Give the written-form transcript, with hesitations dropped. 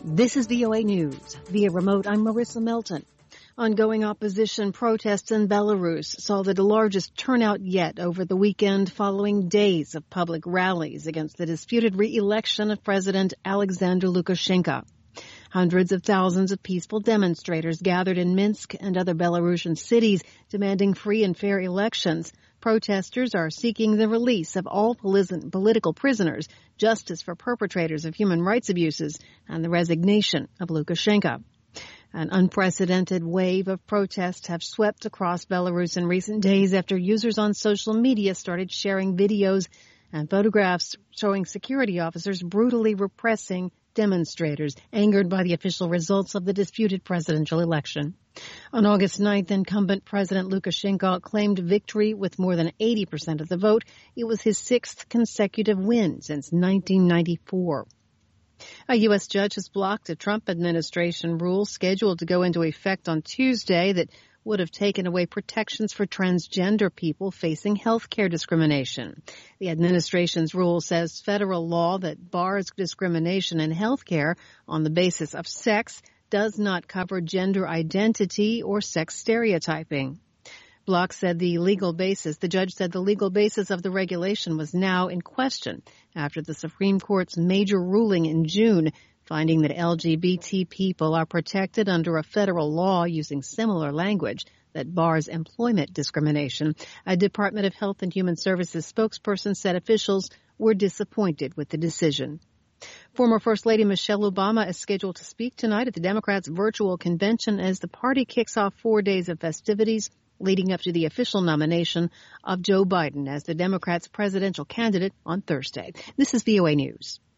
This is VOA News. Via remote, I'm Marissa Melton. Ongoing opposition protests in Belarus saw the largest turnout yet over the weekend following days of public rallies against the disputed re-election of President Alexander Lukashenko. Hundreds of thousands of peaceful demonstrators gathered in Minsk and other Belarusian cities demanding free and fair elections. Protesters are seeking the release of all political prisoners, justice for perpetrators of human rights abuses, and the resignation of Lukashenko. An unprecedented wave of protests have swept across Belarus in recent days after users on social media started sharing videos and photographs showing security officers brutally repressing demonstrators angered by the official results of the disputed presidential election. On August 9th, incumbent President Lukashenko claimed victory with more than 80% of the vote. It was his sixth consecutive win since 1994. A U.S. judge has blocked a Trump administration rule scheduled to go into effect on Tuesday that would have taken away protections for transgender people facing health care discrimination. The administration's rule says federal law that bars discrimination in health care on the basis of sex does not cover gender identity or sex stereotyping. Block said the judge said the legal basis of the regulation was now in question after the Supreme Court's major ruling in June, finding that LGBT people are protected under a federal law using similar language that bars employment discrimination. A Department of Health and Human Services spokesperson said officials were disappointed with the decision. Former First Lady Michelle Obama is scheduled to speak tonight at the Democrats' virtual convention as the party kicks off 4 days of festivities leading up to the official nomination of Joe Biden as the Democrats' presidential candidate on Thursday. This is VOA News.